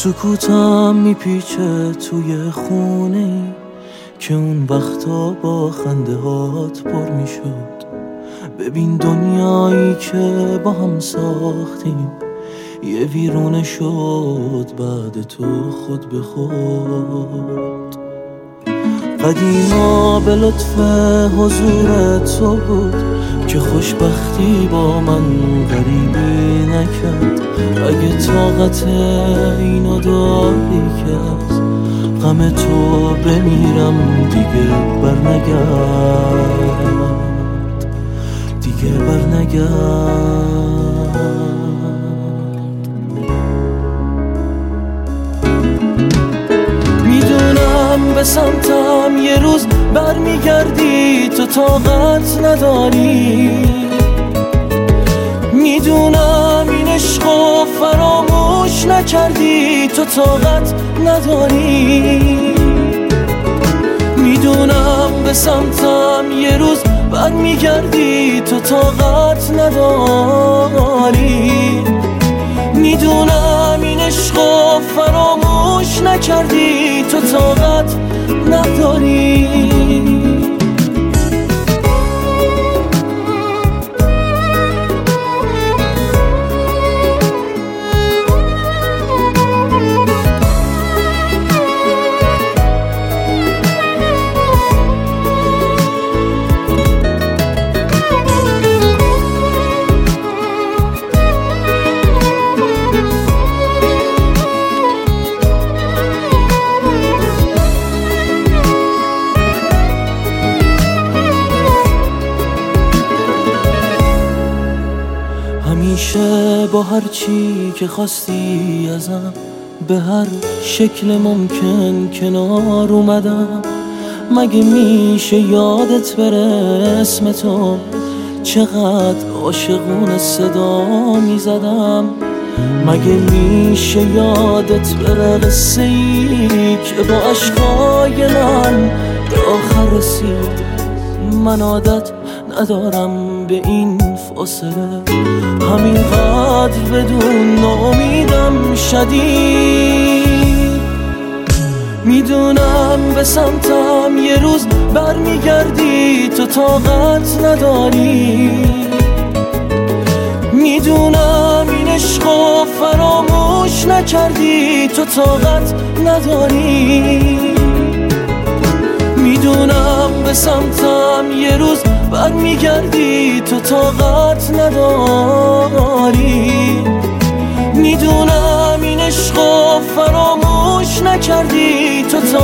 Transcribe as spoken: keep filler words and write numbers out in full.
سکوتم میپیچه توی خونه ای که اون وقتا با خنده هات پر میشد. ببین دنیایی که با هم ساختیم یه ویرونه شد بعد تو خود به خود. قدیما به لطف حضور تو بود که خوشبختی با من غریبی نکرد. اگه طاقت اینو داری که از غم تو بمیرم دیگه برنگرد، دیگه برنگرد. میدونم به سمتم یه روز برمیگردی، تو طاقت نداری. میدونم این عشقو فراموش نکردی، تو طاقت نداری. میدونم به سمتم یه روز برمیگردی، تو طاقت نداری. میدونم این عشقو فراموش نکردی، تو طاقت نداری. همیشه با هر چی که خواستی ازم به هر شکل ممکن کنار اومدم. مگه میشه یادت بره اسم تو، چقدر عاشقون صدا میزدم. مگه میشه یادت بره قصه ای که با عشقای من به آخر رسید. من عادت ندارم به این فاصله، همینقدر بدون امیدم شدید. میدونم به سمتم یه روز برمیگردی، تو طاقت نداری. میدونم این عشقو فراموش نکردی، تو طاقت نداری. میدونم به سمتم یه روز برمیگردی، تو طاقت نداری. میدونم این عشقو فراموش نکردی، تو